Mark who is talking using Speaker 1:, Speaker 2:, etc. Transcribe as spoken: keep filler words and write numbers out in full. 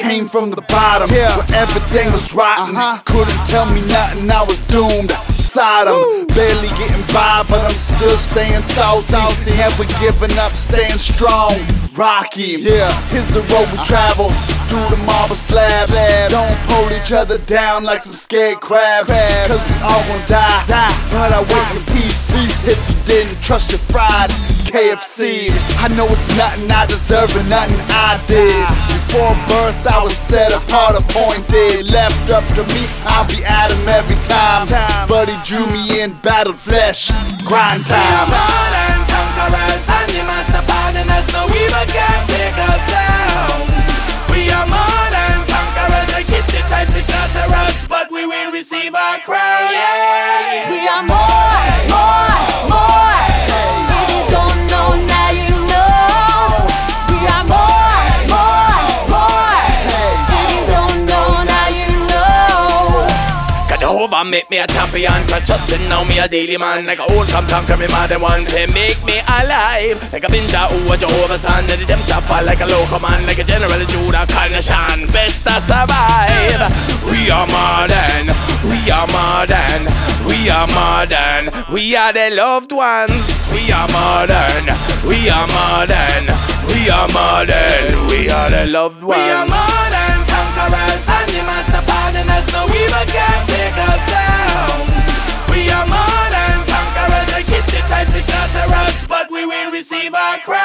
Speaker 1: came from the bottom, yeah, where everything was rotten. Uh-huh. Couldn't tell me nothing, I was doomed. Sodom, woo, barely getting by, but I'm still staying salty. Never giving up, staying strong. Rocky, yeah, here's the road we travel through the marble slabs. Don't pull each other down like some scared crabs, cause we all gon' die, but I wait in peace. If you didn't trust your fried K F C, I know it's nothing I deserve and nothing I did. Before birth I was set apart, appointed. Left up to me, I'll be at him every time. But he drew me in, battled flesh, grind time.
Speaker 2: We are more than conquerors, and you must have pardoned us. No evil can take us down. We are more than conquerors, like shit the type is not to us, but we will receive our crown. Yeah.
Speaker 3: We are more, more, more. If you don't know, now you know. We are more, more, more. If you don't know, now you know.
Speaker 2: Jehovah make me a champion, cause just to know me a daily man. Like a old come conquer me more than once, he make me alive. Like a binja who a Jehovah's son, and the them fall like a local man. Like a General Judah Carnation, best to survive. We are modern, we are modern, we are modern. We are the loved ones. We are modern, we are modern, we are modern. We are the loved ones. We are modern conquerors, and you must have pardoned us. No evil can take us down. We are more than conquerors, like shit the type is not to us, but we will receive our crown.